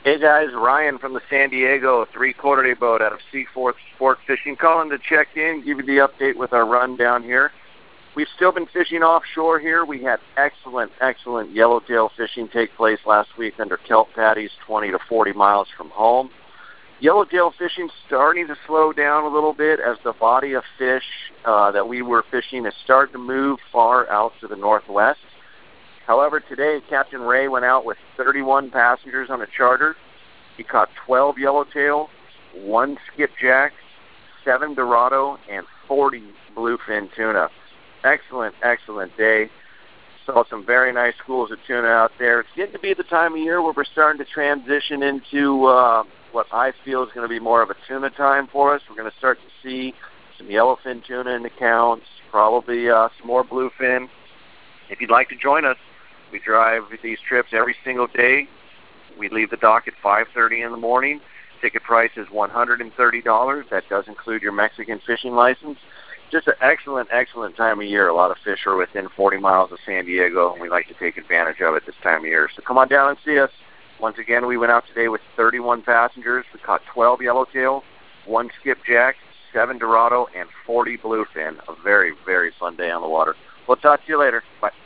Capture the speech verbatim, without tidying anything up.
Hey guys, Ryan from the San Diego three-quarter day boat out of Seaforth Sport Fishing, calling to check in, give you the update with our run down here. We've still been fishing offshore here. We had excellent, excellent yellowtail fishing take place last week under kelp patties twenty to forty miles from home. Yellowtail fishing starting to slow down a little bit as the body of fish uh, that we were fishing is starting to move far out to the northwest. However, today, Captain Ray went out with thirty-one passengers on a charter. He caught twelve yellowtail, one skipjack, seven dorado, and forty bluefin tuna. Excellent, excellent day. Saw some very nice schools of tuna out there. It's getting to be the time of year where we're starting to transition into uh, what I feel is going to be more of a tuna time for us. We're going to start to see some yellowfin tuna in the counts, probably uh, some more bluefin. If you'd like to join us, we drive these trips every single day. We leave the dock at five thirty in the morning. Ticket price is one hundred thirty dollars. That does include your Mexican fishing license. Just an excellent, excellent time of year. A lot of fish are within forty miles of San Diego, and we like to take advantage of it this time of year. So come on down and see us. Once again, we went out today with thirty-one passengers. We caught twelve yellowtail, one skipjack, seven dorado, and forty bluefin. A very, very fun day on the water. We'll talk to you later. Bye.